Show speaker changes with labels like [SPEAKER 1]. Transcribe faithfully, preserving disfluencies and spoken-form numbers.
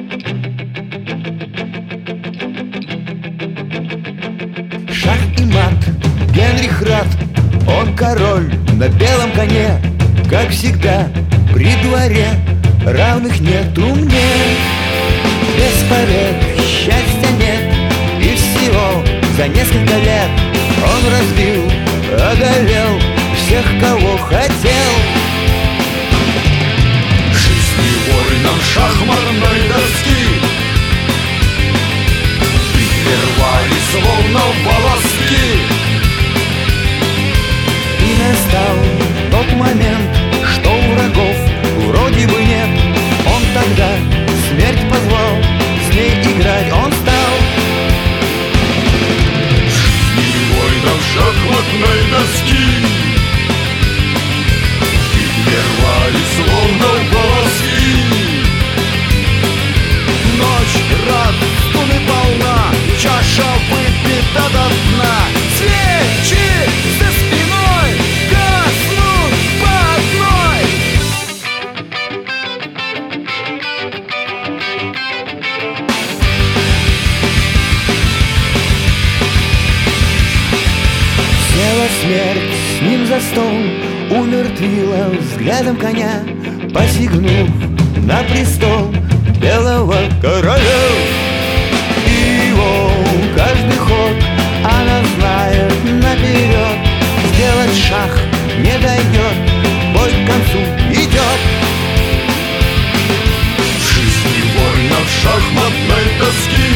[SPEAKER 1] Шах и мат, Генрих Рад, он король на белом коне. Как всегда, при дворе равных нету мне. Без побед счастья нет, и всего за несколько лет он разбил, одолел всех, кого хотел.
[SPEAKER 2] Жизни воинам шахматной доски прервали словно волоски.
[SPEAKER 1] И настал тот момент, что у врагов вроде бы нет. Он тогда смерть позвал, с ней играть он стал.
[SPEAKER 2] Жизни воинам шахматной доски прервали словно волоски.
[SPEAKER 1] Ночь, рад, стуны полна, чаша выпита до дна. Свечи за спиной гаснут по одной. Села смерть с ним за стол, умертвила взглядом коня, посягнув на престол белого короля. И его каждый ход она знает наперед. Сделать шах не дойдет, бой к концу идет.
[SPEAKER 2] Жизни воинов шахматной доски